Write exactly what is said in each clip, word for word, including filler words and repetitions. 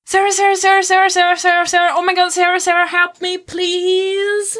Sarah, Sarah, Sarah, Sarah, Sarah, Sarah, Sarah. Oh my god, Sarah, Sarah, help me, please.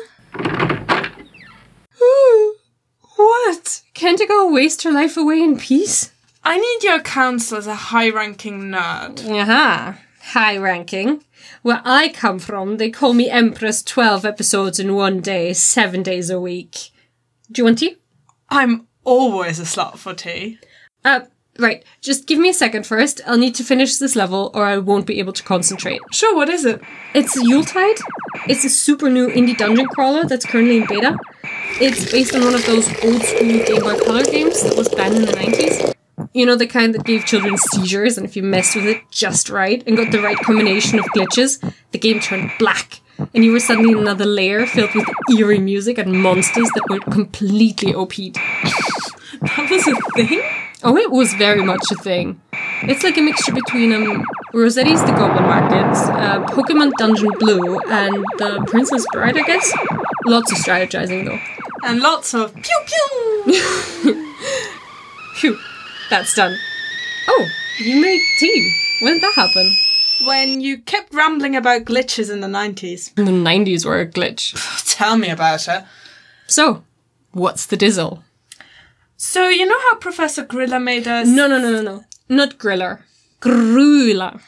What? Can't a girl waste her life away in peace? I need your counsel as a high-ranking nerd. Aha. High-ranking. Where I come from, they call me Empress twelve episodes in one day, seven days a week. Do you want tea? I'm always a slut for tea. Uh, right. Just give me a second first. I'll need to finish this level or I won't be able to concentrate. Sure, what is it? It's Yuletide. It's a super new indie dungeon crawler that's currently in beta. It's based on one of those old school Game Boy Color games that was banned in the nineties. You know, the kind that gave children seizures, and if you messed with it just right and got the right combination of glitches, the game turned black, and you were suddenly in another layer filled with eerie music and monsters that were completely O P'd. That was a thing? Oh, it was very much a thing. It's like a mixture between um, Rosetti's The Goblin Market, uh, Pokemon Dungeon Blue, and The Princess Bride, I guess. Lots of strategizing, though. And lots of pew-pew! Phew. That's done. Oh, you made tea. When did that happen? When you kept rambling about glitches in the nineties. The nineties were a glitch. Tell me about it. So, what's the dizzle? So, you know how Professor Griller made us... No, no, no, no, no. Not Griller. Grula.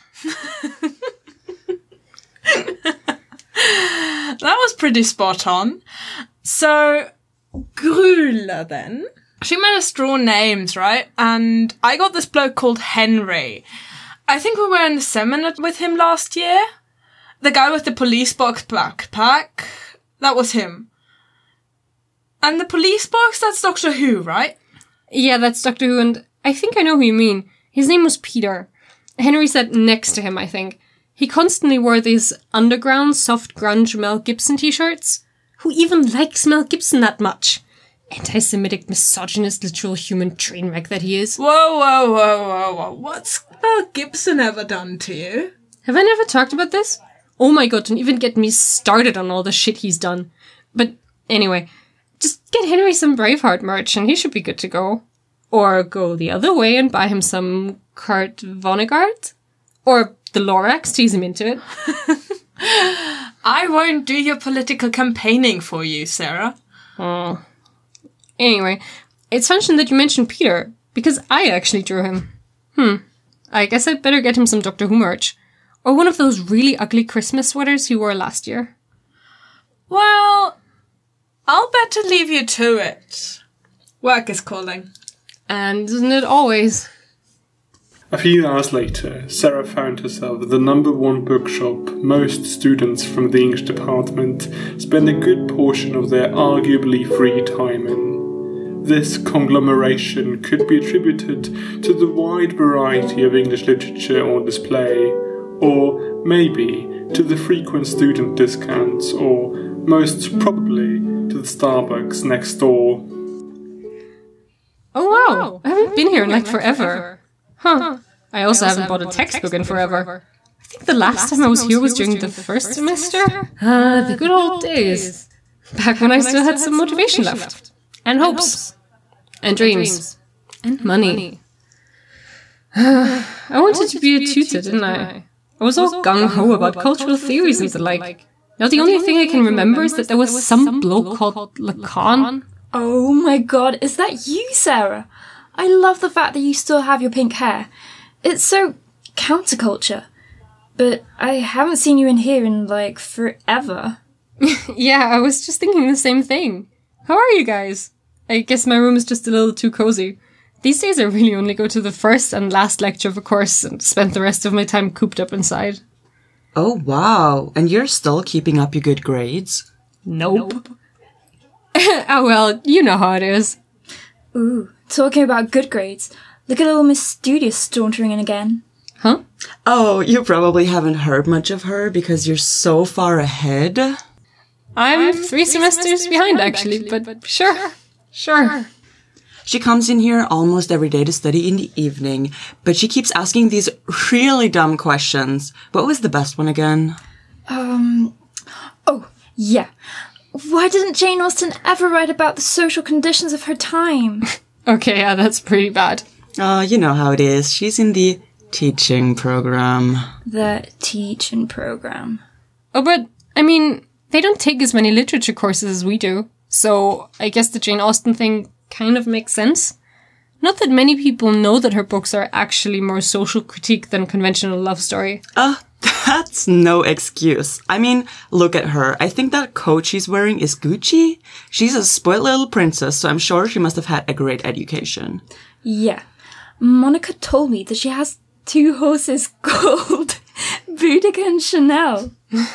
That was pretty spot on. So, Griller then... She made us draw names, right? And I got this bloke called Henry. I think we were in a seminar with him last year. The guy with the police box backpack. That was him. And the police box, that's Doctor Who, right? Yeah, that's Doctor Who, and I think I know who you mean. His name was Peter. Henry sat next to him, I think. He constantly wore these underground, soft grunge Mel Gibson t-shirts. Who even likes Mel Gibson that much? Anti-Semitic, misogynist, literal human train wreck that he is. Whoa, whoa, whoa, whoa, whoa. What's Mel Gibson ever done to you? Have I never talked about this? Oh my god, don't even get me started on all the shit he's done. But anyway, just get Henry some Braveheart merch and he should be good to go. Or go the other way and buy him some Kurt Vonnegut. Or the Lorax, tease him into it. I won't do your political campaigning for you, Sarah. Oh. Anyway, it's funny that you mentioned Peter, because I actually drew him. Hmm. I guess I'd better get him some Doctor Who merch. Or one of those really ugly Christmas sweaters he wore last year. Well, I'll better leave you to it. Work is calling. And isn't it always? A few hours later, Sarah found herself at the number one bookshop most students from the English department spend a good portion of their arguably free time in. This conglomeration could be attributed to the wide variety of English literature on display, or maybe to the frequent student discounts, or most probably to the Starbucks next door. Oh wow, I haven't been here in like forever. Huh. I also haven't bought a textbook in forever. I think the last time I was here was during the first semester. Ah, the good old days. Back when I still had some motivation left. And hopes. And dreams. And money. I wanted to be a tutor, didn't I? I was all gung-ho about cultural theories and the like. Now the only thing I can remember is that there was some bloke called Lacan. Oh my god, is that you, Sarah? I love the fact that you still have your pink hair. It's so counterculture. But I haven't seen you in here in, like, forever. Yeah, I was just thinking the same thing. How are you guys? I guess my room is just a little too cozy. These days I really only go to the first and last lecture of a course and spend the rest of my time cooped up inside. Oh, wow. And you're still keeping up your good grades? Nope. nope. Oh, well, you know how it is. Ooh, talking about good grades, look at little Miss Studious sauntering in again. Huh? Oh, you probably haven't heard much of her because you're so far ahead. I'm, I'm three, three semesters, semesters behind, behind actually, actually but, but sure, sure, sure. She comes in here almost every day to study in the evening, but she keeps asking these really dumb questions. What was the best one again? Um, oh, yeah. Why didn't Jane Austen ever write about the social conditions of her time? Okay, yeah, that's pretty bad. Oh, uh, you know how it is. She's in the teaching program. The teaching program. Oh, but, I mean, they don't take as many literature courses as we do. So I guess the Jane Austen thing kind of makes sense. Not that many people know that her books are actually more social critique than conventional love story. Uh, that's no excuse. I mean, look at her. I think that coat she's wearing is Gucci. She's a spoiled little princess, so I'm sure she must have had a great education. Yeah. Monica told me that she has two horses called Boudica and Chanel.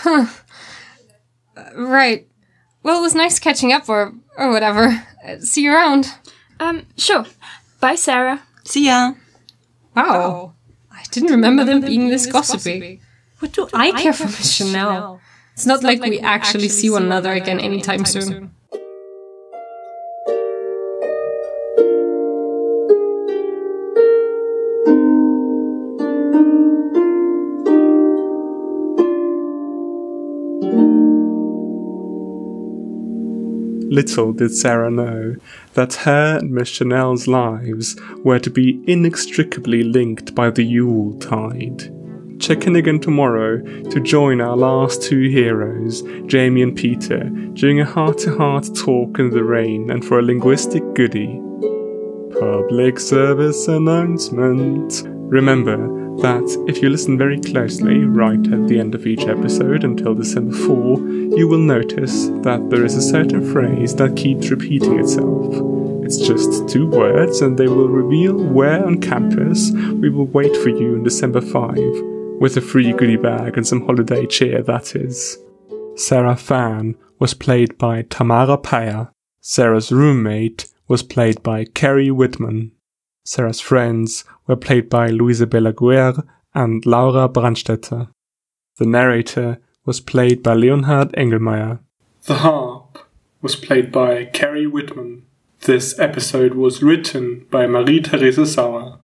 Right. Well, it was nice catching up, or or whatever. Uh, see you around. Um, sure. Bye, Sarah. See ya. Wow. I didn't remember them being this gossipy. What do I care for Miss Chanel? It's not like we actually see one another again anytime soon. Little did Sarah know that her and Miss Chanel's lives were to be inextricably linked by the Yule tide. Check in again tomorrow to join our last two heroes, Jamie and Peter, during a heart-to-heart talk in the rain and for a linguistic goodie. Public service announcement. Remember that if you listen very closely right at the end of each episode until December fourth, you will notice that there is a certain phrase that keeps repeating itself. It's just two words and they will reveal where on campus we will wait for you on December fifth, with a free goodie bag and some holiday cheer, that is. Sarah Fan was played by Tamara Payer. Sarah's roommate was played by Kerry Whitman. Sarah's friends were played by Luisa Belaguer and Laura Brandstetter. The narrator was played by Leonhard Engelmeyer. The harp was played by Kerry Whitman. This episode was written by Marie-Therese Sauer.